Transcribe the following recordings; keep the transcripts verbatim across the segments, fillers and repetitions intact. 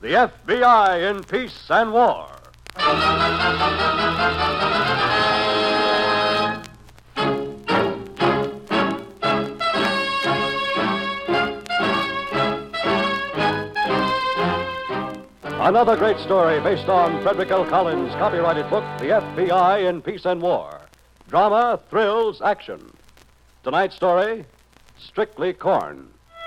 The F B I in Peace and War. Another great story based on Frederick L. Collins' copyrighted book, The F B I in Peace and War. Drama, thrills, action. Tonight's story, Strictly Corn.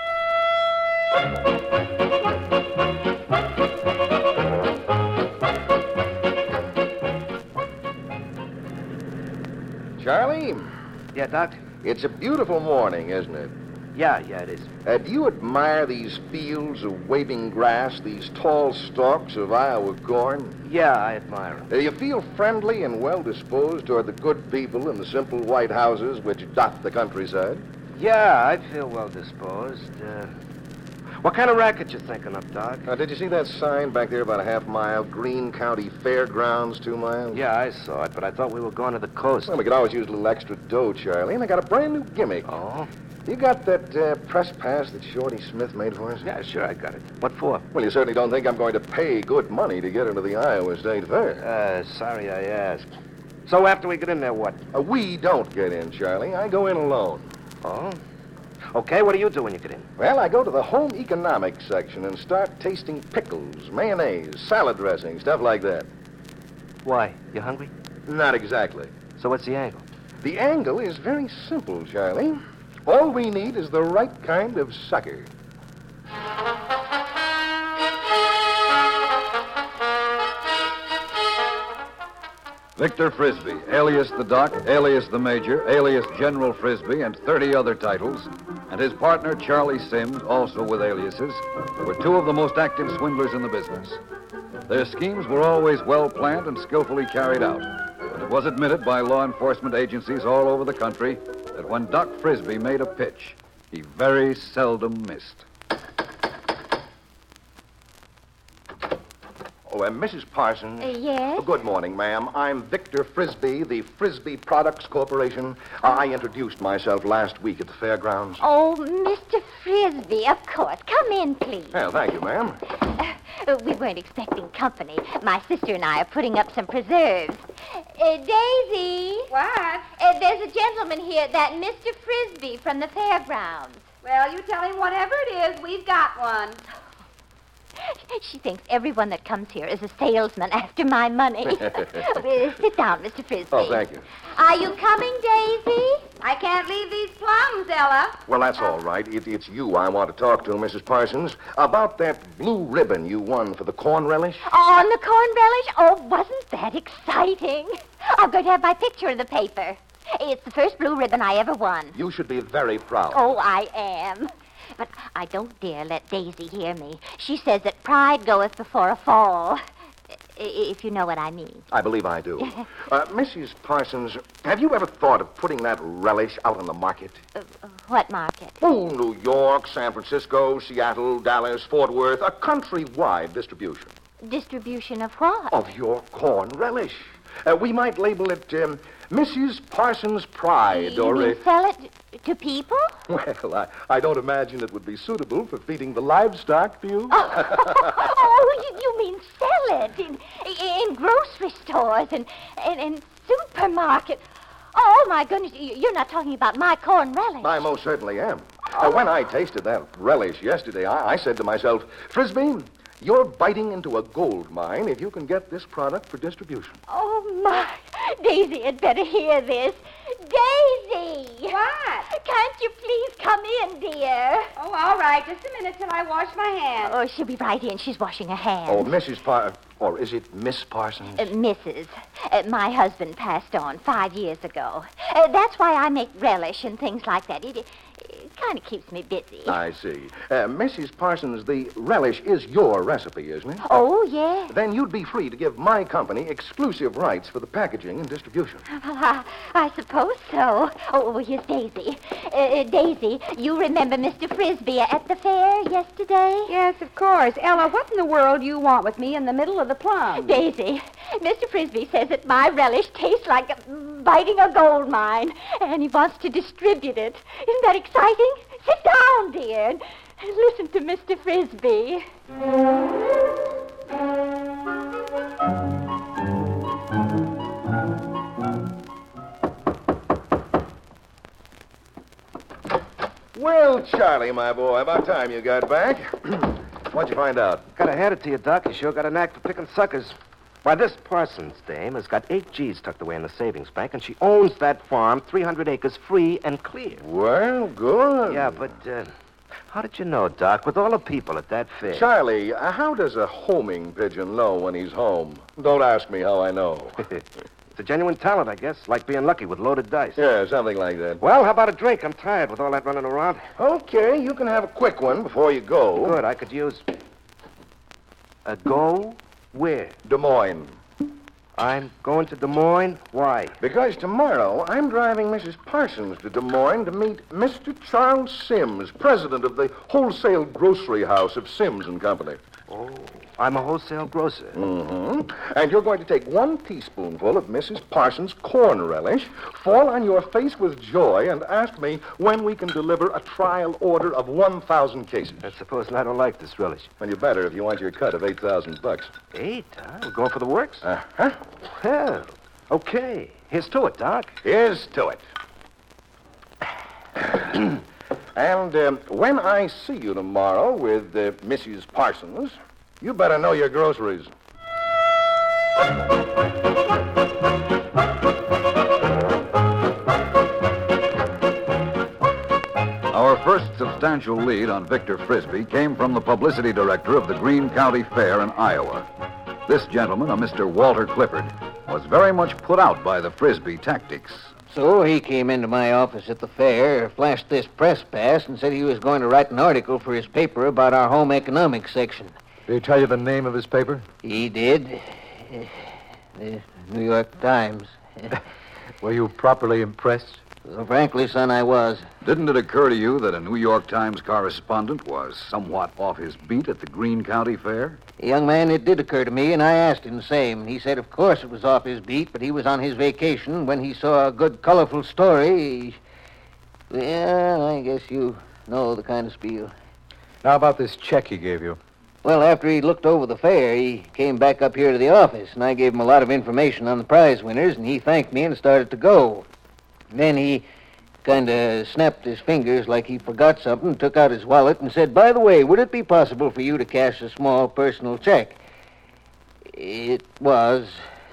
Charlie? Yeah, Doc? It's a beautiful morning, isn't it? Yeah, yeah, it is. Uh, do you admire these fields of waving grass, these tall stalks of Iowa corn? Yeah, I admire them. Do you feel friendly and well-disposed toward the good people in the simple white houses which dot the countryside? Yeah, I feel well disposed. Uh, what kind of racket you thinking of, Doc? Uh, did you see that sign back there about a half mile? Green County Fairgrounds, two miles? Yeah, I saw it, but I thought we were going to the coast. Well, we could always use a little extra dough, Charlie, and I got a brand new gimmick. Oh? You got that uh, press pass that Shorty Smith made for us? Yeah, sure, I got it. What for? Well, you certainly don't think I'm going to pay good money to get into the Iowa State Fair. Uh, sorry I asked. So after we get in there, what? Uh, we don't get in, Charlie. I go in alone. Oh? Okay, what do you do when you get in? Well, I go to the home economics section and start tasting pickles, mayonnaise, salad dressing, stuff like that. Why? You hungry? Not exactly. So what's the angle? The angle is very simple, Charlie. All we need is the right kind of sucker. Victor Frisbee, alias the Doc, alias the Major, alias General Frisbee, and thirty other titles, and his partner Charlie Sims, also with aliases, were two of the most active swindlers in the business. Their schemes were always well planned and skillfully carried out, but it was admitted by law enforcement agencies all over the country that when Doc Frisbee made a pitch, he very seldom missed. Oh, uh, Missus Parsons. Uh, yes? Oh, good morning, ma'am. I'm Victor Frisbee, the Frisbee Products Corporation. Uh, I introduced myself last week at the fairgrounds. Oh, Mister Frisbee, of course. Come in, please. Well, thank you, ma'am. Uh, we weren't expecting company. My sister and I are putting up some preserves. Uh, Daisy. What? Uh, there's a gentleman here, that Mister Frisbee from the fairgrounds. Well, you tell him whatever it is, we've got one. She thinks everyone that comes here is a salesman after my money. uh, sit down, Mister Frisbee. Oh, thank you. Are you coming, Daisy? I can't leave these plums, Ella. Well, that's all right. It, it's you I want to talk to, Missus Parsons, about that blue ribbon you won for the corn relish. On the corn relish? Oh, wasn't that exciting? I'm going to have my picture in the paper. It's the first blue ribbon I ever won. You should be very proud. Oh, I am. But I don't dare let Daisy hear me. She says that pride goeth before a fall. If you know what I mean. I believe I do. uh, Missus Parsons, have you ever thought of putting that relish out on the market? Uh, what market? Oh, New York, San Francisco, Seattle, Dallas, Fort Worth, a countrywide distribution. Distribution of what? Of your corn relish. Uh, we might label it um, Missus Parsons' Pride, You or... mean Uh, sell it to people? well, I, I don't imagine it would be suitable for feeding the livestock, do you? Oh, you, you mean sell it in, in grocery stores and, and, and supermarkets. Oh, my goodness, you- you're not talking about my corn relish. I most certainly am. Uh, when I tasted that relish yesterday, I, I said to myself, Frisbee, you're biting into a gold mine if you can get this product for distribution. Oh, my. Daisy had better hear this. Daisy! What? Can't you please come in, dear? Oh, all right. Just a minute till I wash my hands. Oh, she'll be right in. She's washing her hands. Oh, Missus Par... Or is it Miss Parsons? Uh, Missus Uh, my husband passed on five years ago. Uh, that's why I make relish and things like that. It, it, it kind of keeps me busy. I see. Uh, Missus Parsons, the relish is your recipe, isn't it? Oh, yes. Then you'd be free to give my company exclusive rights for the packaging and distribution. Well, I, I suppose so. Oh, well, here's Daisy. Uh, uh, Daisy, you remember Mister Frisbee at the fair yesterday? Yes, of course. Ella, what in the world do you want with me in the middle of the plum? Daisy, Mister Frisbee says that my relish tastes like a, biting a gold mine, and he wants to distribute it. Isn't that exciting? Sit down, dear, and listen to Mister Frisbee. Charlie, my boy, about time you got back. What'd you find out? Gotta hand it to you, Doc. You sure got a knack for picking suckers. Why, this Parsons dame has got eight G's tucked away in the savings bank, and she owns that farm, three hundred acres, free and clear. Well, good. Yeah, but uh, how did you know, Doc, with all the people at that fair? Charlie, uh, how does a homing pigeon know when he's home? Don't ask me how I know. It's a genuine talent, I guess, like being lucky with loaded dice. Yeah, something like that. Well, how about a drink? I'm tired with all that running around. Okay, you can have a quick one before you go. Good, I could use... A go? Where? Des Moines. I'm going to Des Moines? Why? Because tomorrow I'm driving Missus Parsons to Des Moines to meet Mister Charles Sims, president of the wholesale grocery house of Sims and Company. Oh, I'm a wholesale grocer. Mm-hmm. And you're going to take one teaspoonful of Missus Parsons' corn relish, fall on your face with joy, and ask me when we can deliver a trial order of one thousand cases. I suppose I don't like this relish. Well, you better if you want your cut of eight thousand bucks. Eight, huh? We're going for the works? Uh-huh. Well, okay. Here's to it, Doc. Here's to it. And um, when I see you tomorrow with uh, Missus Parsons, you better know your groceries. Our first substantial lead on Victor Frisbee came from the publicity director of the Greene County Fair in Iowa. This gentleman, a Mister Walter Clifford, was very much put out by the Frisbee tactics. So he came into my office at the fair, flashed this press pass, and said he was going to write an article for his paper about our home economics section. Did he tell you the name of his paper? He did. The New York Times. Were you properly impressed? Well, frankly, son, I was. Didn't it occur to you that a New York Times correspondent was somewhat off his beat at the Greene County Fair? Young man, it did occur to me, and I asked him the same. He said, of course, it was off his beat, but he was on his vacation. When he saw a good, colorful story, he... Well, I guess you know the kind of spiel. Now about this check he gave you. Well, after he looked over the fair, he came back up here to the office, and I gave him a lot of information on the prize winners, and he thanked me and started to go. Then he kind of snapped his fingers like he forgot something, took out his wallet, and said, by the way, would it be possible for you to cash a small personal check? It was.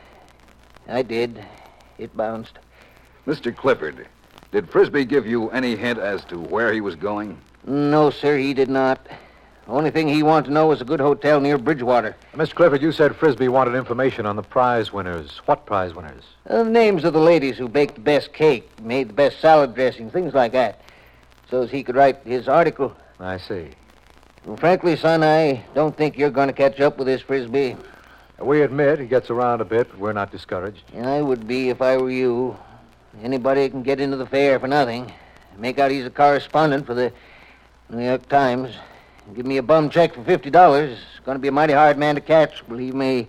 I did. It bounced. Mister Clifford, did Frisbee give you any hint as to where he was going? No, sir, he did not. The only thing he wanted to know was a good hotel near Bridgewater. Mister Clifford, you said Frisbee wanted information on the prize winners. What prize winners? Uh, the names of the ladies who baked the best cake, made the best salad dressings, things like that, so as he could write his article. I see. Well, frankly, son, I don't think you're going to catch up with this Frisbee. We admit he gets around a bit, but we're not discouraged. And I would be if I were you. Anybody can get into the fair for nothing. Make out he's a correspondent for the New York Times. Give me a bum check for fifty dollars. It's going to be a mighty hard man to catch, believe me.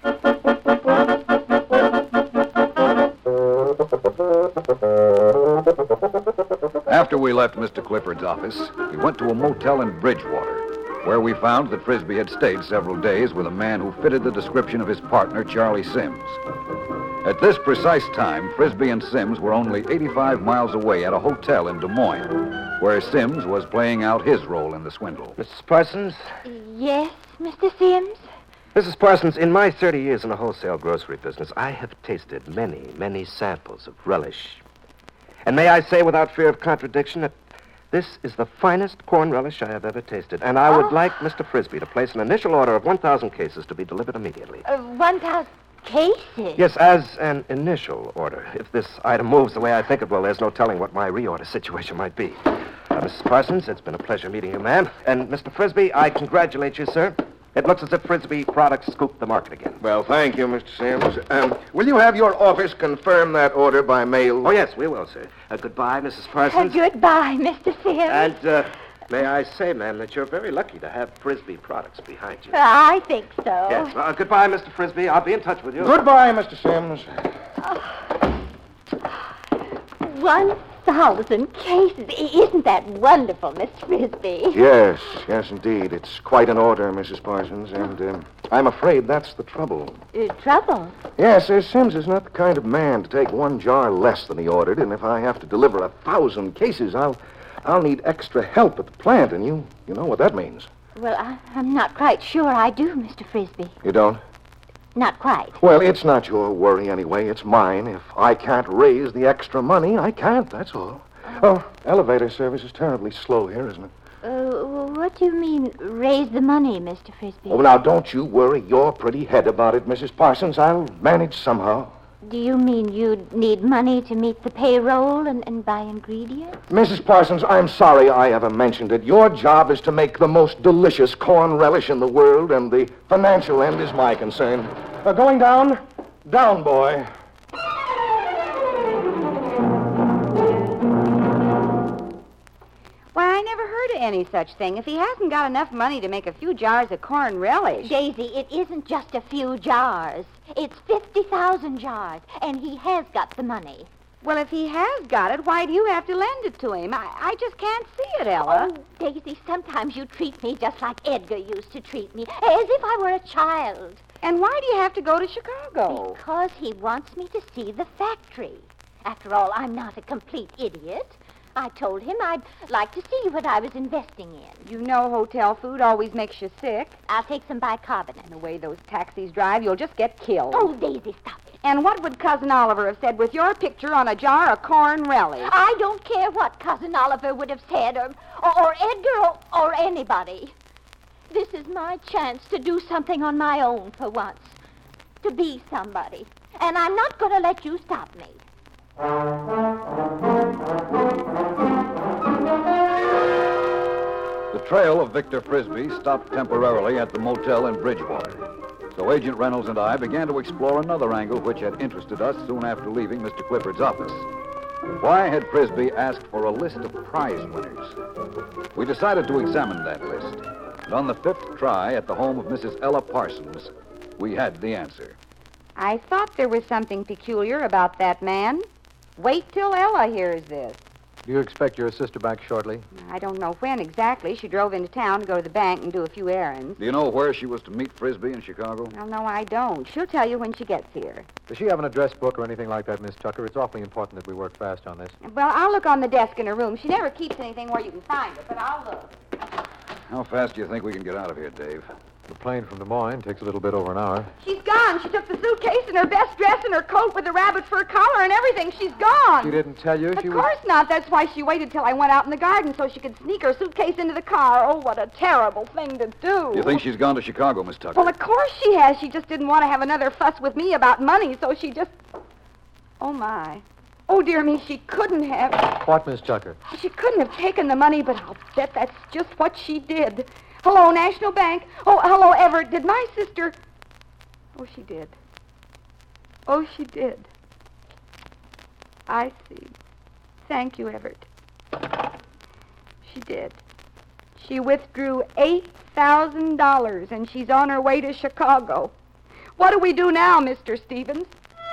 After we left Mister Clifford's office, we went to a motel in Bridgewater, where we found that Frisbee had stayed several days with a man who fitted the description of his partner, Charlie Sims. At this precise time, Frisbee and Sims were only eighty-five miles away at a hotel in Des Moines, where Sims was playing out his role in the swindle. Missus Parsons? Yes, Mister Sims? Missus Parsons, in my thirty years in the wholesale grocery business, I have tasted many, many samples of relish. And may I say without fear of contradiction that this is the finest corn relish I have ever tasted. And I would Oh. like Mister Frisbee to place an initial order of one thousand cases to be delivered immediately. Uh, one thousand cases? Yes, as an initial order. If this item moves the way I think it will, there's no telling what my reorder situation might be. Uh, Missus Parsons, it's been a pleasure meeting you, ma'am. And Mister Frisbee, I congratulate you, sir. It looks as if Frisbee products scooped the market again. Well, thank you, Mister Sims. Um, will you have your office confirm that order by mail? Oh, yes, we will, sir. Uh, goodbye, Missus Uh, Parsons. goodbye, Mister Sims. And uh, may I say, ma'am, that you're very lucky to have Frisbee products behind you. I think so. Yes. Uh, goodbye, Mister Frisbee. I'll be in touch with you. Goodbye, Mister Sims. One thousand cases. I- Isn't that wonderful, Miss Frisbee? Yes, yes, indeed. It's quite an order, Missus Parsons, and um, I'm afraid that's the trouble. Uh, trouble? Yes, Sir Sims is not the kind of man to take one jar less than he ordered, and if I have to deliver a thousand cases, I'll I'll need extra help at the plant, and you, you know what that means. Well, I, I'm not quite sure I do, Mister Frisbee. You don't? Not quite. Well, it's not your worry anyway. It's mine. If I can't raise the extra money, I can't, that's all. Oh, elevator service is terribly slow here, isn't it? Uh, what do you mean, raise the money, Mister Frisbee? Oh, now, don't you worry your pretty head about it, Missus Parsons. I'll manage somehow. Do you mean you'd need money to meet the payroll and, and buy ingredients? Missus Parsons, I'm sorry I ever mentioned it. Your job is to make the most delicious corn relish in the world, and the financial end is my concern. Uh, going down? Down, boy. Why, I never heard of any such thing. If he hasn't got enough money to make a few jars of corn relish... Daisy, it isn't just a few jars. It's fifty thousand jars, and he has got the money. Well, if he has got it, why do you have to lend it to him? I, I just can't see it, Ella. Oh, Daisy, sometimes you treat me just like Edgar used to treat me, as if I were a child. And why do you have to go to Chicago? Because he wants me to see the factory. After all, I'm not a complete idiot. I told him I'd like to see what I was investing in. You know hotel food always makes you sick. I'll take some bicarbonate. And the way those taxis drive, you'll just get killed. Oh, Daisy, stop it. And what would Cousin Oliver have said with your picture on a jar of corn relish? I don't care what Cousin Oliver would have said, or, or, or Edgar, or, or anybody. This is my chance to do something on my own for once. To be somebody. And I'm not going to let you stop me. The trail of Victor Frisbee stopped temporarily at the motel in Bridgewater. So Agent Reynolds and I began to explore another angle which had interested us soon after leaving Mister Clifford's office. Why had Frisbee asked for a list of prize winners? We decided to examine that list. And on the fifth try at the home of Missus Ella Parsons, we had the answer. I thought there was something peculiar about that man. Wait till Ella hears this. Do you expect your sister back shortly? I don't know when exactly. She drove into town to go to the bank and do a few errands. Do you know where she was to meet Frisbee in Chicago? Well, no, I don't. She'll tell you when she gets here. Does she have an address book or anything like that, Miss Tucker? It's awfully important that we work fast on this. Well, I'll look on the desk in her room. She never keeps anything where you can find it, but I'll look. How fast do you think we can get out of here, Dave? The plane from Des Moines takes a little bit over an hour. She's gone. She took the suitcase and her best dress and her coat with the rabbit fur collar and everything. She's gone. She didn't tell you Of she course was... not. That's why she waited till I went out in the garden so she could sneak her suitcase into the car. Oh, what a terrible thing to do. You think she's gone to Chicago, Miss Tucker? Well, of course she has. She just didn't want to have another fuss with me about money, so she just... Oh, my. Oh, dear me, she couldn't have... What, Miss Tucker? She couldn't have taken the money, but I'll bet that's just what she did. Hello, National Bank. Oh, hello, Everett. Did my sister... Oh, she did. Oh, she did. I see. Thank you, Everett. She did. She withdrew eight thousand dollars, and she's on her way to Chicago. What do we do now, Mister Stevens?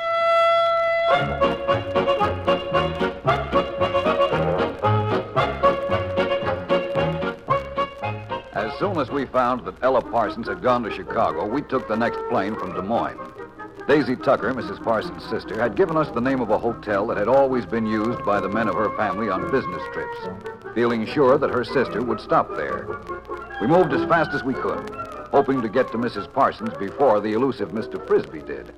As soon as we found that Ella Parsons had gone to Chicago, we took the next plane from Des Moines. Daisy Tucker, Missus Parsons' sister, had given us the name of a hotel that had always been used by the men of her family on business trips, feeling sure that her sister would stop there. We moved as fast as we could, hoping to get to Missus Parsons before the elusive Mister Frisbee did.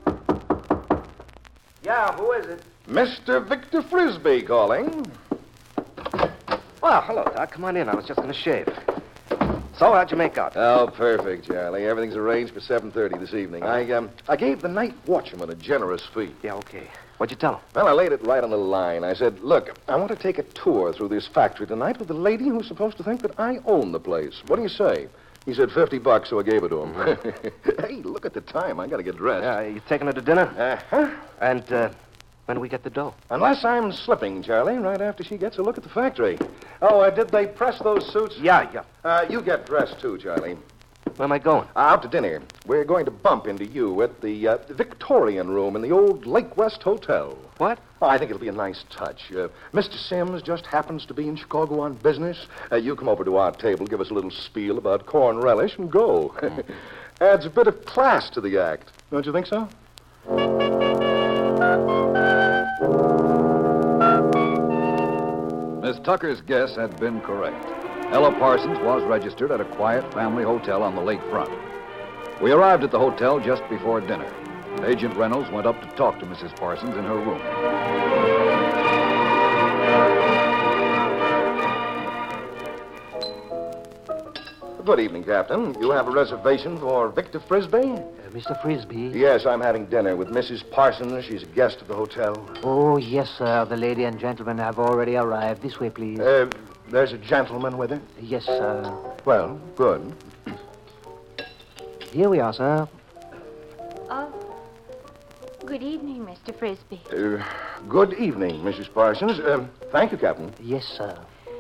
Yeah, who is it? Mister Victor Frisbee calling. Well, hello, Doc. Come on in. I was just going to shave. So, how'd you make out? Oh, perfect, Charlie. Everything's arranged for seven thirty this evening. I, um, I gave the night watchman a generous fee. Yeah, okay. What'd you tell him? Well, I laid it right on the line. I said, look, I want to take a tour through this factory tonight with the lady who's supposed to think that I own the place. What do you say? He said fifty bucks, so I gave it to him. Hey, look at the time. I got to get dressed. Yeah, you taking her to dinner? Uh-huh. And, uh, when do we get the dough? Unless I'm slipping, Charlie, right after she gets a look at the factory. Oh, uh, did they press those suits? Yeah, yeah. Uh, you get dressed, too, Charlie. Where am I going? Uh, out to dinner. We're going to bump into you at the uh, Victorian room in the old Lake West Hotel. What? Oh, I think it'll be a nice touch. Uh, Mister Sims just happens to be in Chicago on business. Uh, you come over to our table, give us a little spiel about corn relish, and go. Adds a bit of class to the act. Don't you think so? Miss Tucker's guess had been correct. Ella Parsons was registered at a quiet family hotel on the lakefront. We arrived at the hotel just before dinner. Agent Reynolds went up to talk to Missus Parsons in her room. Good evening, Captain. You have a reservation for Victor Frisbee? Uh, Mister Frisbee? Yes, I'm having dinner with Missus Parsons. She's a guest of the hotel. Oh, yes, sir. The lady and gentleman have already arrived. This way, please. Uh, there's a gentleman with her? Yes, sir. Well, good. Here we are, sir. Oh, good evening, Mister Frisbee. Uh, good evening, Missus Parsons. Um, thank you, Captain. Yes, sir.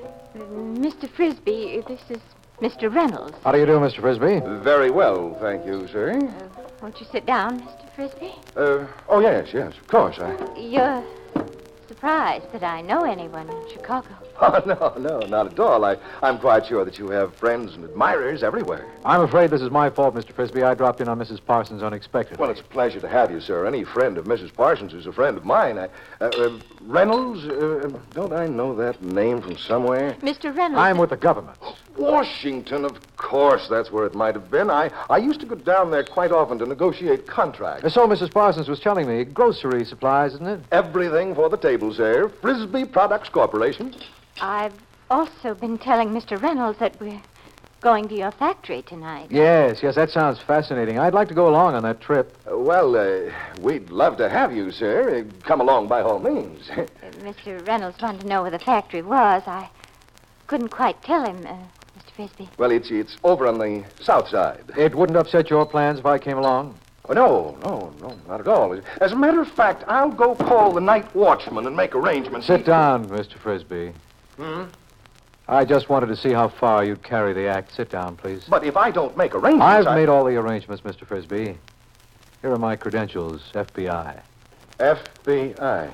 Mister Frisbee, this is Mister Reynolds. How do you do, Mister Frisbee? Very well, thank you, sir. Uh, won't you sit down, Mister Frisbee? Uh, oh, yes, yes, of course. I... You're surprised that I know anyone in Chicago. Oh, no, no, not at all. I, I'm quite sure that you have friends and admirers everywhere. I'm afraid this is my fault, Mister Frisbee. I dropped in on Missus Parsons unexpectedly. Well, it's a pleasure to have you, sir. Any friend of Missus Parsons is a friend of mine. I, uh, uh, Reynolds, uh, don't I know that name from somewhere? Mister Reynolds. I'm with the government. Washington, of course. That's where it might have been. I, I used to go down there quite often to negotiate contracts. So Missus Parsons was telling me. Grocery supplies, isn't it? Everything for the table, sir. Frisbee Products Corporation. I've also been telling Mister Reynolds that we're going to your factory tonight. Yes, yes, that sounds fascinating. I'd like to go along on that trip. Uh, well, uh, we'd love to have you, sir. Uh, come along by all means. uh, Mister Reynolds wanted to know where the factory was. I couldn't quite tell him, uh, Mister Frisbee. Well, it's it's over on the south side. It wouldn't upset your plans if I came along? Oh, no, no, no, not at all. As a matter of fact, I'll go call the night watchman and make arrangements. Sit down, Mister Frisbee. Hmm? I just wanted to see how far you'd carry the act. Sit down, please. But if I don't make arrangements, I've I... made all the arrangements, Mister Frisbee. Here are my credentials, F B I. F B I.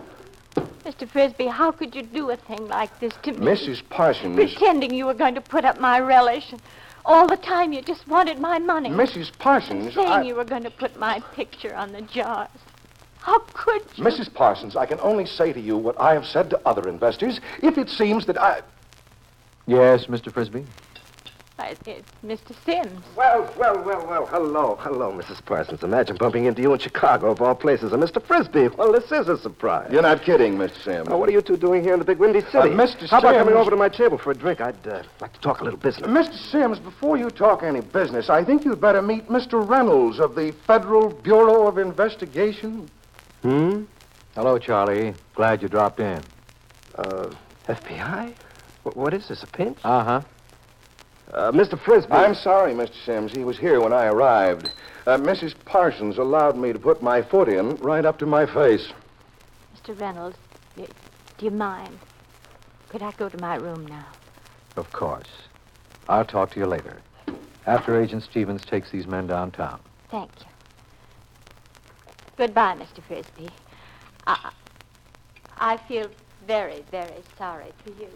Mister Frisbee, how could you do a thing like this to me? Missus Parsons. Pretending you were going to put up my relish. And all the time you just wanted my money. Missus Parsons, Saying I... you were going to put my picture on the jars. How could you? Missus Parsons, I can only say to you what I have said to other investors. If it seems that I... Yes, Mister Frisbee? I, it's Mister Sims. Well, well, well, well. Hello, hello, Missus Parsons. Imagine bumping into you in Chicago, of all places, and Mister Frisbee. Well, this is a surprise. You're not kidding, Mister Sims. Now, what are you two doing here in the big windy city? Uh, Mister How about Sims- coming over to my table for a drink? I'd uh, like to talk a little business. Mister Sims, before you talk any business, I think you'd better meet Mister Reynolds of the Federal Bureau of Investigation. Hmm? Hello, Charlie. Glad you dropped in. Uh, F B I? What, what is this, a pinch? Uh-huh. Uh, Mister Frisbee. I'm sorry, Mister Sims. He was here when I arrived. Uh, Missus Parsons allowed me to put my foot in right up to my face. Mister Reynolds, do do you mind? Could I go to my room now? Of course. I'll talk to you later. After Agent Stevens takes these men downtown. Thank you. Goodbye, Mister Frisbee. I, I feel very, very sorry for you.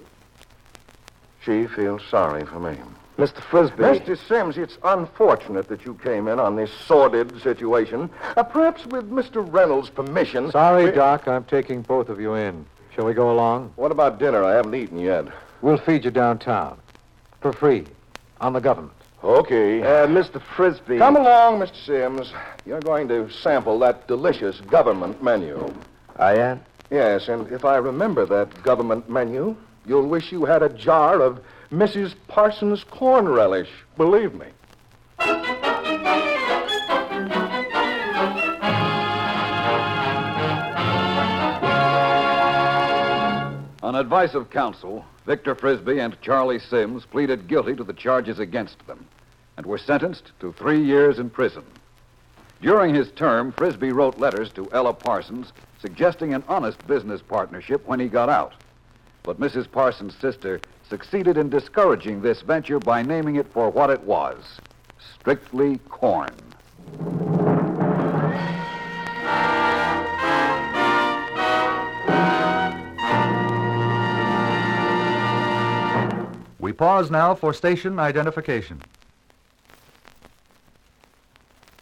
She feels sorry for me. Mister Frisbee. Mister Sims, it's unfortunate that you came in on this sordid situation. Uh, perhaps with Mister Reynolds' permission... Sorry, we- Doc. I'm taking both of you in. Shall we go along? What about dinner? I haven't eaten yet. We'll feed you downtown. For free. On the government. Okay. Uh, Mister Frisbee. Come along, Mister Sims. You're going to sample that delicious government menu. I am? Yes, and if I remember that government menu, you'll wish you had a jar of Missus Parsons' corn relish. Believe me. On advice of counsel, Victor Frisbee and Charlie Sims pleaded guilty to the charges against them and were sentenced to three years in prison. During his term, Frisbee wrote letters to Ella Parsons suggesting an honest business partnership when he got out. But Missus Parsons' sister succeeded in discouraging this venture by naming it for what it was, strictly corn. We pause now for station identification.